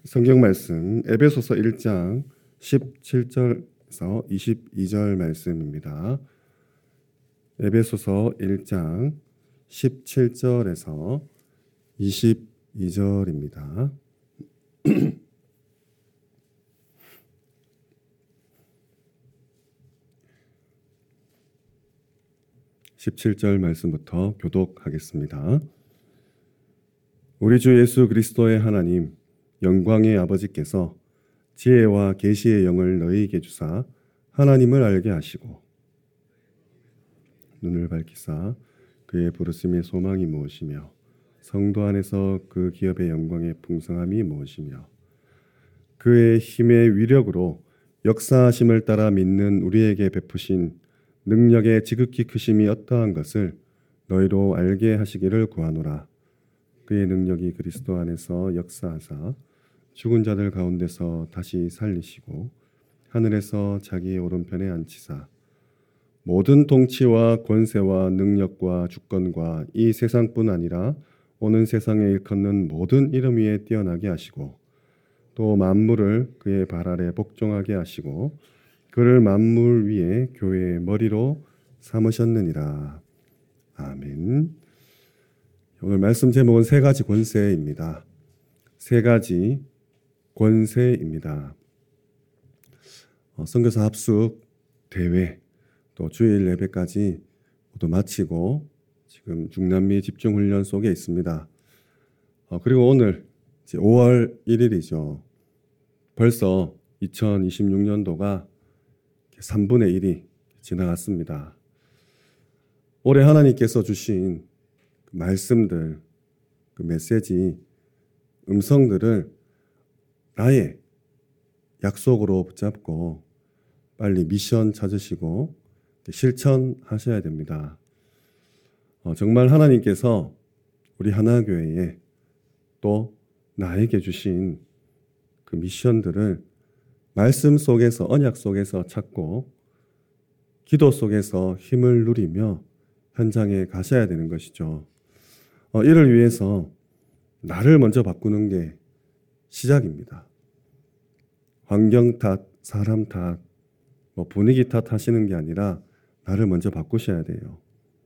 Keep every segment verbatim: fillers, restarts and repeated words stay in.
성경 말씀 에베소서 일 장 십칠 절에서 이십이 절 말씀입니다. 에베소서 일 장 십칠 절에서 이십이 절입니다. 십칠 절 말씀부터 교독하겠습니다. 우리 주 예수 그리스도의 하나님 영광의 아버지께서 지혜와 계시의 영을 너희에게 주사 하나님을 알게 하시고 눈을 밝히사 그의 부르심의 소망이 무엇이며 성도 안에서 그 기업의 영광의 풍성함이 무엇이며 그의 힘의 위력으로 역사하심을 따라 믿는 우리에게 베푸신 능력의 지극히 크심이 어떠한 것을 너희로 알게 하시기를 구하노라. 그의 능력이 그리스도 안에서 역사하사 죽은 자들 가운데서 다시 살리시고 하늘에서 자기의 오른편에 앉히사 모든 통치와 권세와 능력과 주권과 이 세상뿐 아니라 오는 세상에 일컫는 모든 이름 위에 뛰어나게 하시고 또 만물을 그의 발 아래 복종하게 하시고 그를 만물 위에 교회의 머리로 삼으셨느니라. 아멘. 오늘 말씀 제목은 세 가지 권세입니다. 세 가지 권세입니다. 어, 선교사 합숙 대회 또 주일 예배까지 모두 마치고 지금 중남미 집중훈련 속에 있습니다. 어, 그리고 오늘 이제 오월 일일이죠. 벌써 이천이십육 년도가 삼분의 일이 지나갔습니다. 올해 하나님께서 주신 그 말씀들, 그 메시지, 음성들을 나의 약속으로 붙잡고 빨리 미션 찾으시고 실천하셔야 됩니다. 어, 정말 하나님께서 우리 하나교회에 또 나에게 주신 그 미션들을 말씀 속에서 언약 속에서 찾고 기도 속에서 힘을 누리며 현장에 가셔야 되는 것이죠. 어, 이를 위해서 나를 먼저 바꾸는 게 시작입니다. 환경 탓, 사람 탓, 뭐 분위기 탓 하시는 게 아니라 나를 먼저 바꾸셔야 돼요.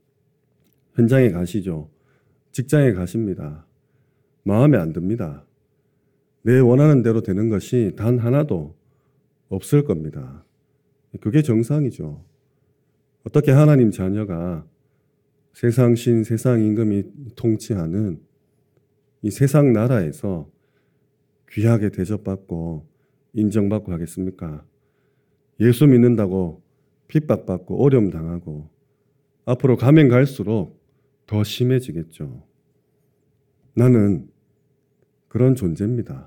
현장에 가시죠. 직장에 가십니다. 마음에 안 듭니다. 내 원하는 대로 되는 것이 단 하나도 없을 겁니다. 그게 정상이죠. 어떻게 하나님 자녀가 세상 신, 세상 임금이 통치하는 이 세상 나라에서 귀하게 대접받고 인정받고 하겠습니까? 예수 믿는다고 핍박받고 어려움 당하고 앞으로 가면 갈수록 더 심해지겠죠. 나는 그런 존재입니다.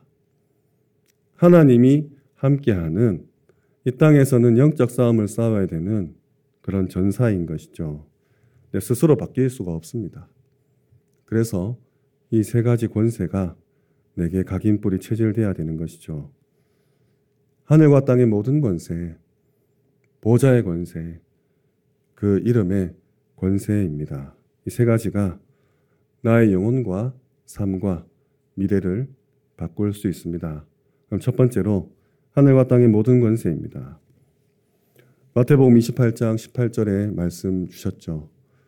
하나님이 함께하는 이 땅에서는 영적 싸움을 싸워야 되는 그런 전사인 것이죠. 내 스스로 바뀔 수가 없습니다. 그래서 이 세 가지 권세가 내게 각인뿌리 체질돼야 되는 것이죠. 하늘과 땅의 모든 권세, 보좌의 권세, 그 이름의 권세입니다. 이 세 가지가 나의 영혼과 삶과 미래를 바꿀 수 있습니다. 그럼 첫 번째로 하늘과 땅의 모든 권세입니다. 마태복음 이십팔 장 십팔 절에 말씀 주셨죠.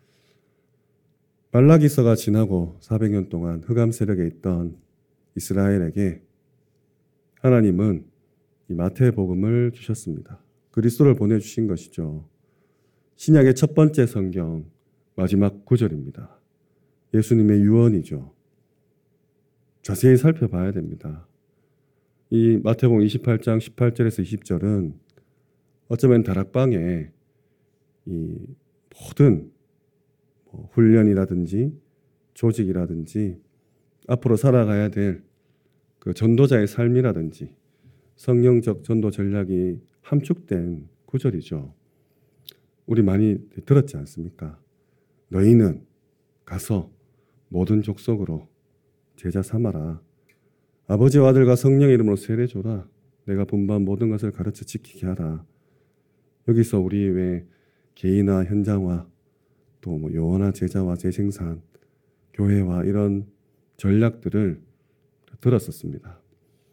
말라기서가 지나고 사백 년 동안 흑암 세력에 있던 이스라엘에게 하나님은 이 마태복음을 주셨습니다. 그리스도를 보내주신 것이죠. 신약의 첫 번째 성경 마지막 구절입니다. 예수님의 유언이죠. 자세히 살펴봐야 됩니다. 이 마태복음 이십팔 장 십팔 절에서 이십 절은 어쩌면 다락방에 이 모든 뭐 훈련이라든지 조직이라든지 앞으로 살아가야 될 그 전도자의 삶이라든지 성령적 전도 전략이 함축된 구절이죠. 우리 많이 들었지 않습니까? 너희는 가서 모든 족속으로 제자 삼아라. 아버지와 아들과 성령의 이름으로 세례줘라. 내가 분부한 모든 것을 가르쳐 지키게 하라. 여기서 우리 왜 개인화, 현장화, 또 뭐 요원화, 제자화, 재생산, 교회화 이런 전략들을 들었었습니다.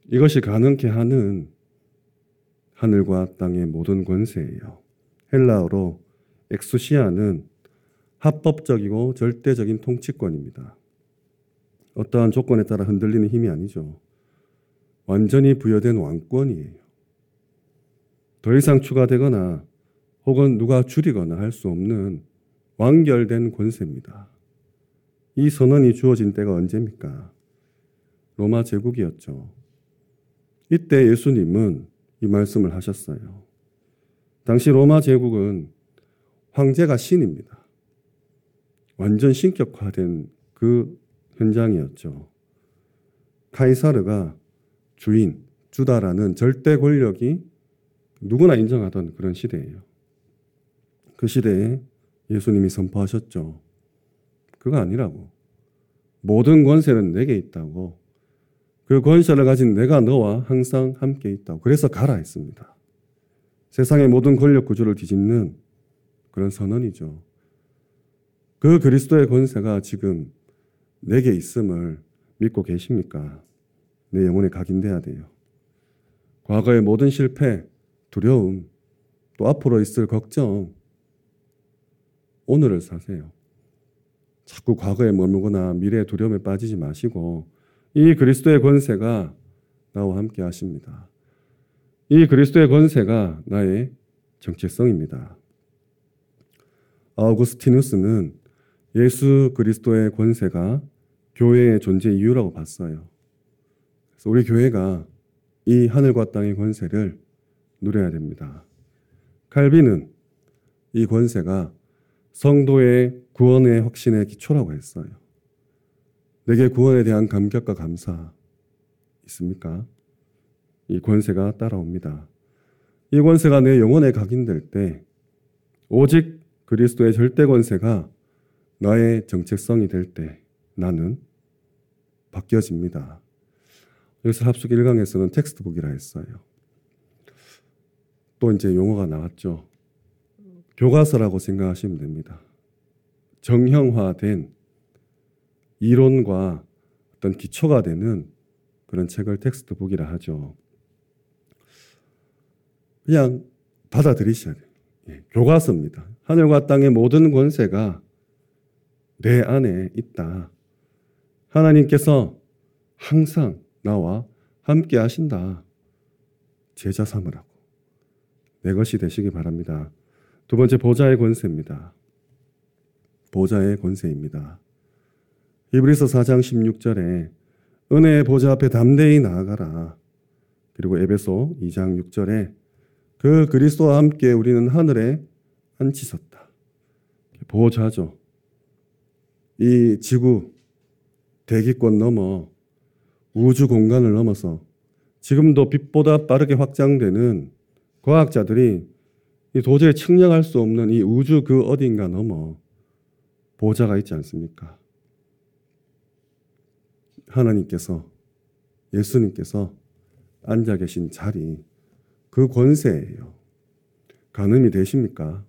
이것이 가능케 하는 하늘과 땅의 모든 권세예요. 헬라어로 엑수시아는 합법적이고 절대적인 통치권입니다. 어떠한 조건에 따라 흔들리는 힘이 아니죠. 완전히 부여된 왕권이에요. 더 이상 추가되거나 혹은 누가 줄이거나 할 수 없는 완결된 권세입니다. 이 선언이 주어진 때가 언제입니까? 로마 제국이었죠. 이때 예수님은 이 말씀을 하셨어요. 당시 로마 제국은 황제가 신입니다. 완전 신격화된 그 현장이었죠. 카이사르가 주인, 주다라는 절대 권력이 누구나 인정하던 그런 시대예요. 그 시대에 예수님이 선포하셨죠. 그거 아니라고. 모든 권세는 내게 있다고. 그 권세를 가진 내가 너와 항상 함께 있다고. 그래서 가라 했습니다. 세상의 모든 권력 구조를 뒤집는 그런 선언이죠. 그 그리스도의 권세가 지금 내게 있음을 믿고 계십니까? 내 영혼에 각인돼야 돼요. 과거의 모든 실패, 두려움, 또 앞으로 있을 걱정, 오늘을 사세요. 자꾸 과거에 머물거나 미래의 두려움에 빠지지 마시고 이 그리스도의 권세가 나와 함께 하십니다. 이 그리스도의 권세가 나의 정체성입니다. 아우구스티누스는 예수 그리스도의 권세가 교회의 존재 이유라고 봤어요. 그래서 우리 교회가 이 하늘과 땅의 권세를 누려야 됩니다. 칼빈은 이 권세가 성도의 구원의 확신의 기초라고 했어요. 내게 구원에 대한 감격과 감사 있습니까? 이 권세가 따라옵니다. 이 권세가 내 영혼에 각인될 때 오직 그리스도의 절대 권세가 나의 정체성이 될 때 나는 바뀌어집니다. 여기서 합숙 일 강에서는 텍스트북이라 했어요. 또 이제 용어가 나왔죠. 교과서라고 생각하시면 됩니다. 정형화된 이론과 어떤 기초가 되는 그런 책을 텍스트북이라 하죠. 그냥 받아들이셔야 돼요. 예, 교과서입니다. 하늘과 땅의 모든 권세가 내 안에 있다. 하나님께서 항상 나와 함께 하신다. 제자 삼으라고. 내 것이 되시기 바랍니다. 두 번째, 보좌의 권세입니다. 보좌의 권세입니다. 히브리서 사 장 십육 절에 은혜의 보좌 앞에 담대히 나아가라. 그리고 에베소 이 장 육 절에 그 그리스도와 함께 우리는 하늘에 앉히셨다. 보좌죠. 이 지구 대기권 넘어 우주 공간을 넘어서 지금도 빛보다 빠르게 확장되는 과학자들이 도저히 측량할 수 없는 이 우주 그 어딘가 넘어 보좌가 있지 않습니까? 하나님께서, 예수님께서 앉아 계신 자리, 그 권세예요. 가늠이 되십니까?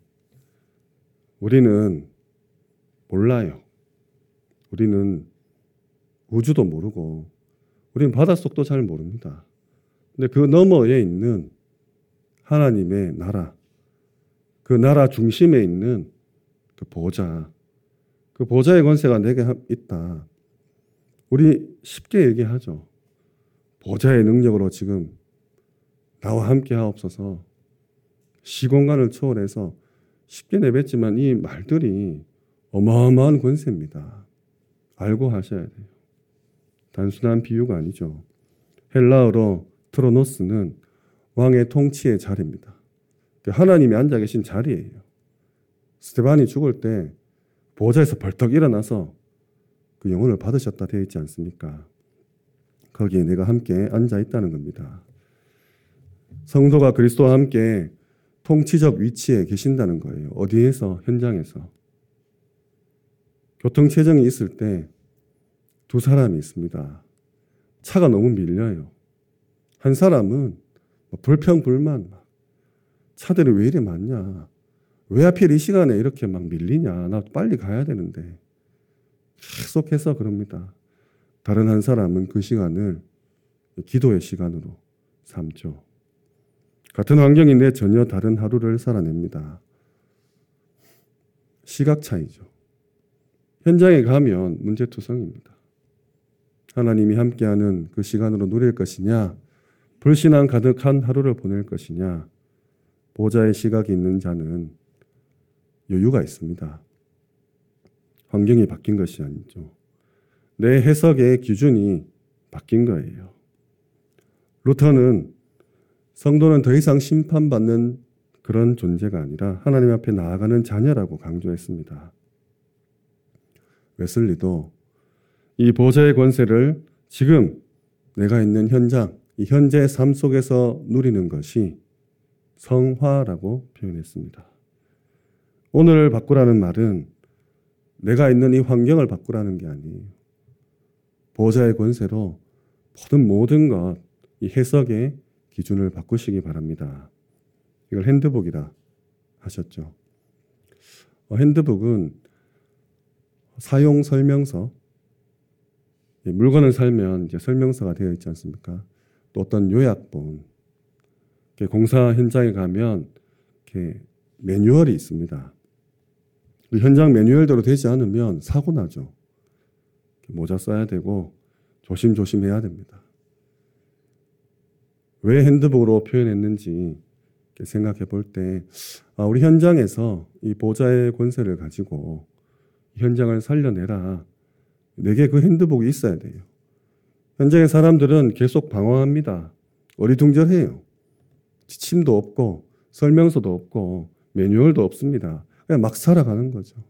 우리는 몰라요. 우리는 우주도 모르고 우리는 바닷속도 잘 모릅니다. 근데 그 너머에 있는 하나님의 나라, 그 나라 중심에 있는 그 보좌, 그 보좌의 권세가 내게 있다. 우리 쉽게 얘기하죠. 보좌의 능력으로 지금 나와 함께 하옵소서. 시공간을 초월해서 쉽게 내뱉지만 이 말들이 어마어마한 권세입니다. 알고 하셔야 돼요. 단순한 비유가 아니죠. 헬라어로 트로노스는 왕의 통치의 자리입니다. 하나님이 앉아 계신 자리예요. 스데반이 죽을 때 보좌에서 벌떡 일어나서 그 영혼을 받으셨다 되어 있지 않습니까? 거기에 내가 함께 앉아 있다는 겁니다. 성도가 그리스도와 함께 통치적 위치에 계신다는 거예요. 어디에서? 현장에서. 교통체증이 있을 때 두 사람이 있습니다. 차가 너무 밀려요. 한 사람은 불평불만, 차들이 왜 이리 많냐, 왜 하필 이 시간에 이렇게 막 밀리냐, 나 빨리 가야 되는데, 계속해서 그럽니다. 다른 한 사람은 그 시간을 기도의 시간으로 삼죠. 같은 환경인데 전혀 다른 하루를 살아냅니다. 시각 차이죠. 현장에 가면 문제투성입니다. 하나님이 함께하는 그 시간으로 누릴 것이냐, 불신앙 가득한 하루를 보낼 것이냐, 보좌의 시각이 있는 자는 여유가 있습니다. 환경이 바뀐 것이 아니죠. 내 해석의 기준이 바뀐 거예요. 루터는 성도는 더 이상 심판받는 그런 존재가 아니라 하나님 앞에 나아가는 자녀라고 강조했습니다. 웨슬리도 이 보좌의 권세를 지금 내가 있는 현장, 이 현재의 삶 속에서 누리는 것이 성화라고 표현했습니다. 오늘을 바꾸라는 말은 내가 있는 이 환경을 바꾸라는 게 아니에요. 보좌의 권세로 모든 모든 것, 이 해석의 기준을 바꾸시기 바랍니다. 이걸 핸드북이라 하셨죠. 어, 핸드북은 사용 설명서, 물건을 살면 이제 설명서가 되어 있지 않습니까? 또 어떤 요약본, 공사 현장에 가면 이렇게 매뉴얼이 있습니다. 그 현장 매뉴얼대로 되지 않으면 사고 나죠. 모자 써야 되고 조심조심 해야 됩니다. 왜 핸드북으로 표현했는지 생각해 볼 때, 아, 우리 현장에서 이 보좌의 권세를 가지고 현장을 살려내라. 내게 그 핸드북이 있어야 돼요. 현장의 사람들은 계속 방황합니다. 어리둥절해요. 지침도 없고 설명서도 없고 매뉴얼도 없습니다. 그냥 막 살아가는 거죠.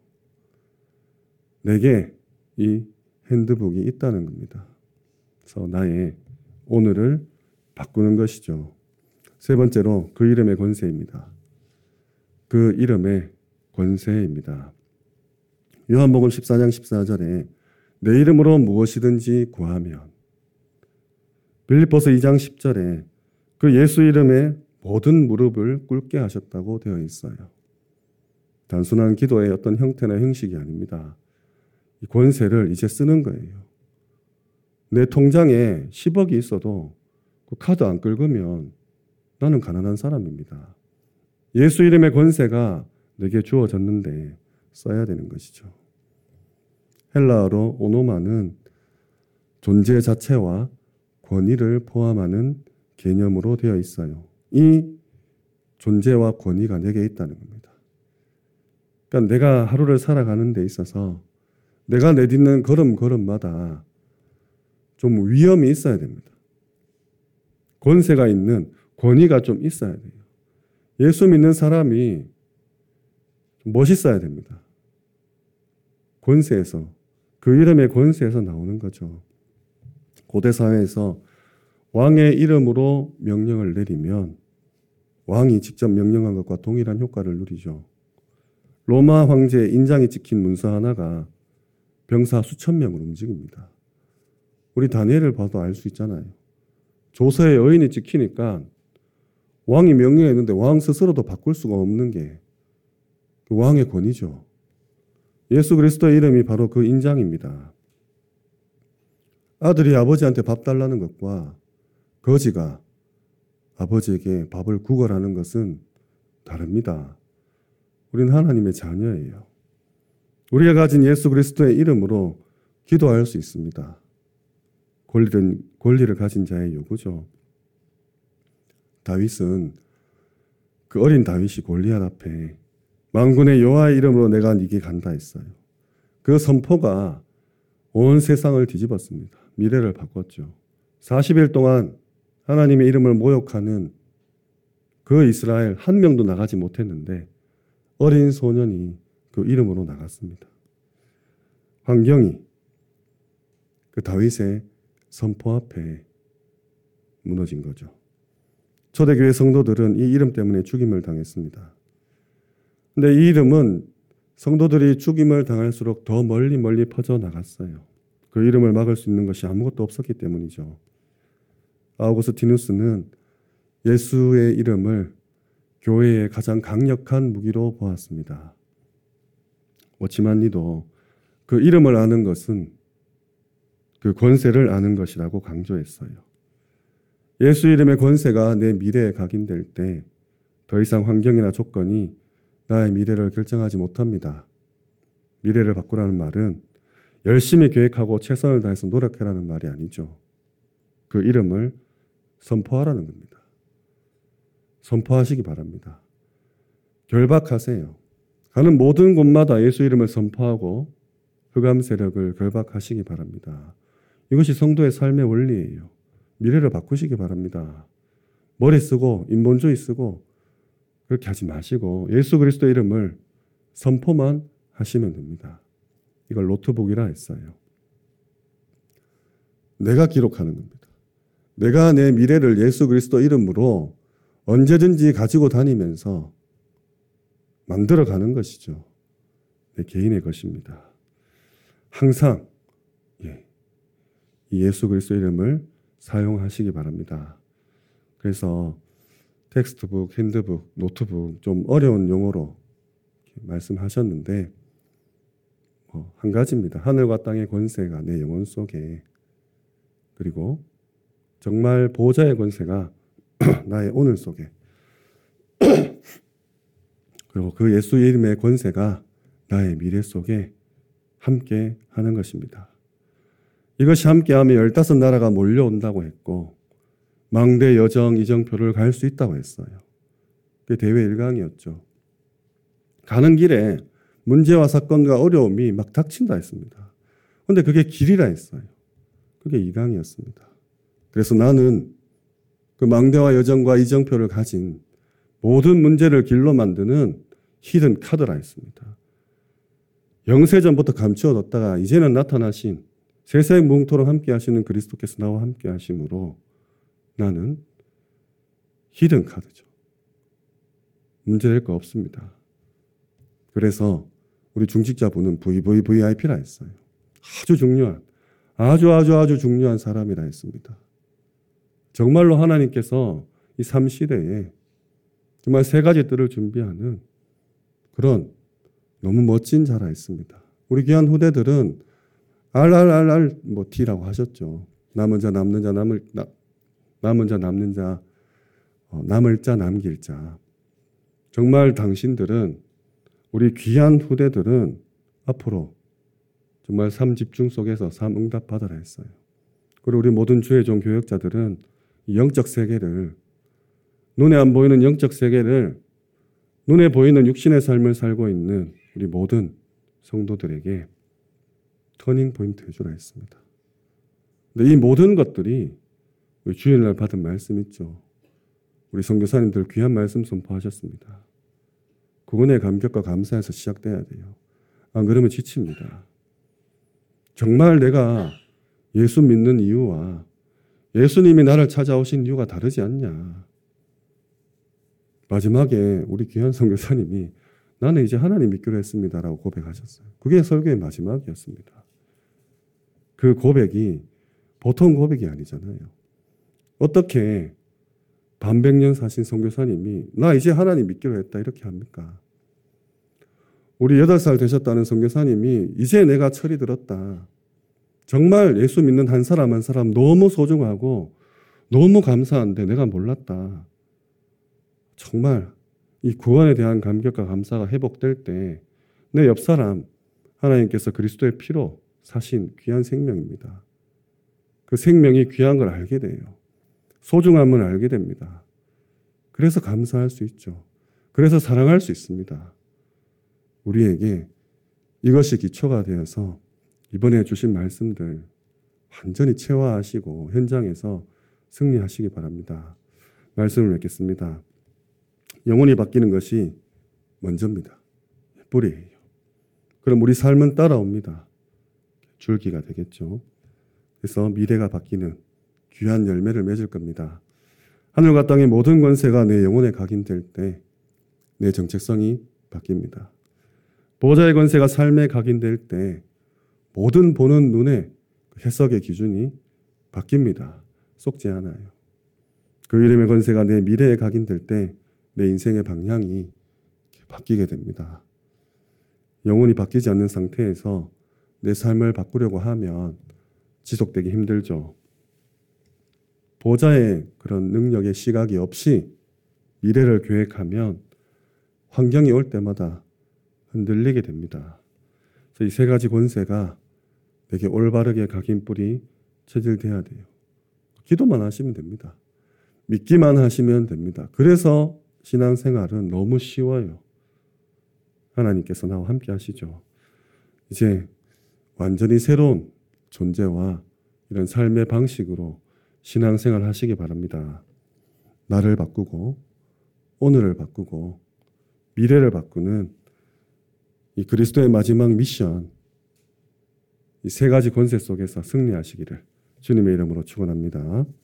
내게 이 핸드북이 있다는 겁니다. 그래서 나의 오늘을 바꾸는 것이죠. 세 번째로 그 이름의 권세입니다. 그 이름의 권세입니다. 요한복음 십사 장 십사 절에 내 이름으로 무엇이든지 구하면, 빌립보서 이 장 십 절에 그 예수 이름에 모든 무릎을 꿇게 하셨다고 되어 있어요. 단순한 기도의 어떤 형태나 형식이 아닙니다. 이 권세를 이제 쓰는 거예요. 내 통장에 십억이 있어도 그 카드 안 긁으면 나는 가난한 사람입니다. 예수 이름의 권세가 내게 주어졌는데 써야 되는 것이죠. 헬라어로 오노마는 존재 자체와 권위를 포함하는 개념으로 되어 있어요. 이 존재와 권위가 내게 있다는 겁니다. 그러니까 내가 하루를 살아가는 데 있어서 내가 내딛는 걸음걸음마다 좀 위험이 있어야 됩니다. 권세가 있는 권위가 좀 있어야 돼요. 예수 믿는 사람이 멋있어야 됩니다. 권세에서, 그 이름의 권세에서 나오는 거죠. 고대 사회에서 왕의 이름으로 명령을 내리면 왕이 직접 명령한 것과 동일한 효과를 누리죠. 로마 황제의 인장이 찍힌 문서 하나가 병사 수천 명을 움직입니다. 우리 다니엘을 봐도 알 수 있잖아요. 조서의 여인이 찍히니까 왕이 명령했는데 왕 스스로도 바꿀 수가 없는 게 그 왕의 권위죠. 예수 그리스도의 이름이 바로 그 인장입니다. 아들이 아버지한테 밥 달라는 것과 거지가 아버지에게 밥을 구걸하는 것은 다릅니다. 우리는 하나님의 자녀예요. 우리가 가진 예수 그리스도의 이름으로 기도할 수 있습니다. 권리는, 권리를 가진 자의 요구죠. 다윗은 그 어린 다윗이 골리앗 앞에 만군의 여호와의 이름으로 내가 네게 간다 했어요. 그 선포가 온 세상을 뒤집었습니다. 미래를 바꿨죠. 사십 일 동안 하나님의 이름을 모욕하는 그 이스라엘 한 명도 나가지 못했는데 어린 소년이 그 이름으로 나갔습니다. 환경이 그 다윗의 선포 앞에 무너진 거죠. 초대교회 성도들은 이 이름 때문에 죽임을 당했습니다. 근데 이 이름은 성도들이 죽임을 당할수록 더 멀리 멀리 퍼져나갔어요. 그 이름을 막을 수 있는 것이 아무것도 없었기 때문이죠. 아우구스티누스는 예수의 이름을 교회의 가장 강력한 무기로 보았습니다. 오치만니도 그 이름을 아는 것은 그 권세를 아는 것이라고 강조했어요. 예수 이름의 권세가 내 미래에 각인될 때 더 이상 환경이나 조건이 나의 미래를 결정하지 못합니다. 미래를 바꾸라는 말은 열심히 계획하고 최선을 다해서 노력하라는 말이 아니죠. 그 이름을 선포하라는 겁니다. 선포하시기 바랍니다. 결박하세요. 가는 모든 곳마다 예수 이름을 선포하고 흑암 세력을 결박하시기 바랍니다. 이것이 성도의 삶의 원리예요. 미래를 바꾸시기 바랍니다. 머리 쓰고 인본주의 쓰고 그렇게 하지 마시고 예수 그리스도 이름을 선포만 하시면 됩니다. 이걸 노트북이라 했어요. 내가 기록하는 겁니다. 내가 내 미래를 예수 그리스도 이름으로 언제든지 가지고 다니면서 만들어가는 것이죠. 내 개인의 것입니다. 항상 예, 이 예수 그리스도 이름을 사용하시기 바랍니다. 그래서 텍스트북, 핸드북, 노트북 좀 어려운 용어로 말씀하셨는데 어, 한 가지입니다. 하늘과 땅의 권세가 내 영혼 속에 그리고 정말 보호자의 권세가 나의 오늘 속에 그리고 그 예수 이름의 권세가 나의 미래 속에 함께 하는 것입니다. 이것이 함께하면 열다섯 나라가 몰려온다고 했고 망대 여정 이정표를 갈 수 있다고 했어요. 그게 대회 일 강이었죠. 가는 길에 문제와 사건과 어려움이 막 닥친다 했습니다. 그런데 그게 길이라 했어요. 그게 이 강이었습니다. 그래서 나는 그 망대와 여정과 이정표를 가진 모든 문제를 길로 만드는 히든 카드라 했습니다. 영세전부터 감추어뒀다가 이제는 나타나신 세세 무궁토록 함께 하시는 그리스도께서 나와 함께 하심으로 나는 히든 카드죠. 문제될 거 없습니다. 그래서 우리 중직자분은 브이브이브이아이피라 했어요. 아주 중요한, 아주 아주 아주 중요한 사람이라 했습니다. 정말로 하나님께서 이 삶 시대에 정말 세 가지 뜰을 준비하는 그런 너무 멋진 자라 했습니다. 우리 귀한 후대들은 알알알알 뭐 T라고 하셨죠. 남은 자 남는 자 남을 나, 남은 자 남는 자 어, 남을 자 남길 자. 정말 당신들은 우리 귀한 후대들은 앞으로 정말 삶 집중 속에서 삶 응답 받으라 했어요. 그리고 우리 모든 주의 종 교역자들은 영적 세계를 눈에 안 보이는 영적 세계를 눈에 보이는 육신의 삶을 살고 있는 우리 모든 성도들에게 터닝 포인트 해주라 했습니다. 근데 이 모든 것들이 우리 주일날 받은 말씀 있죠. 우리 선교사님들 귀한 말씀 선포하셨습니다. 그분의 감격과 감사에서 시작돼야 돼요. 안 그러면 지칩니다. 정말 내가 예수 믿는 이유와 예수님이 나를 찾아오신 이유가 다르지 않냐. 마지막에 우리 귀한 선교사님이 나는 이제 하나님 믿기로 했습니다라고 고백하셨어요. 그게 설교의 마지막이었습니다. 그 고백이 보통 고백이 아니잖아요. 어떻게 반백 년 사신 선교사님이 나 이제 하나님 믿기로 했다 이렇게 합니까? 우리 여덟 살 되셨다는 선교사님이 이제 내가 철이 들었다. 정말 예수 믿는 한 사람 한 사람 너무 소중하고 너무 감사한데 내가 몰랐다. 정말 이 구원에 대한 감격과 감사가 회복될 때 내 옆 사람 하나님께서 그리스도의 피로 사신 귀한 생명입니다. 그 생명이 귀한 걸 알게 돼요. 소중함을 알게 됩니다. 그래서 감사할 수 있죠. 그래서 사랑할 수 있습니다. 우리에게 이것이 기초가 되어서 이번에 주신 말씀들 완전히 체화하시고 현장에서 승리하시기 바랍니다. 말씀을 맺겠습니다. 영혼이 바뀌는 것이 먼저입니다. 뿌리예요. 그럼 우리 삶은 따라옵니다. 줄기가 되겠죠. 그래서 미래가 바뀌는 귀한 열매를 맺을 겁니다. 하늘과 땅의 모든 권세가 내 영혼에 각인될 때 내 정체성이 바뀝니다. 보호자의 권세가 삶에 각인될 때 모든 보는 눈의 해석의 기준이 바뀝니다. 속지 않아요. 그 이름의 권세가 내 미래에 각인될 때 내 인생의 방향이 바뀌게 됩니다. 영혼이 바뀌지 않는 상태에서 내 삶을 바꾸려고 하면 지속되기 힘들죠. 보좌의 그런 능력의 시각이 없이 미래를 계획하면 환경이 올 때마다 흔들리게 됩니다. 그래서 이 세 가지 권세가 내게 올바르게 각인뿔이 체질돼야 돼요. 기도만 하시면 됩니다. 믿기만 하시면 됩니다. 그래서 신앙생활은 너무 쉬워요. 하나님께서 나와 함께 하시죠. 이제 완전히 새로운 존재와 이런 삶의 방식으로 신앙생활 하시기 바랍니다. 나를 바꾸고 오늘을 바꾸고 미래를 바꾸는 이 그리스도의 마지막 미션, 이 세 가지 권세 속에서 승리하시기를 주님의 이름으로 축원합니다.